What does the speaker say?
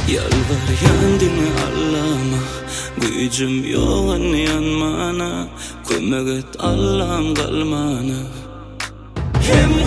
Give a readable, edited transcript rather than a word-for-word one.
Yalvar kendini Allah'ıma, gücüm yok yanmana, kömek et Allah'ım kalmana. Kim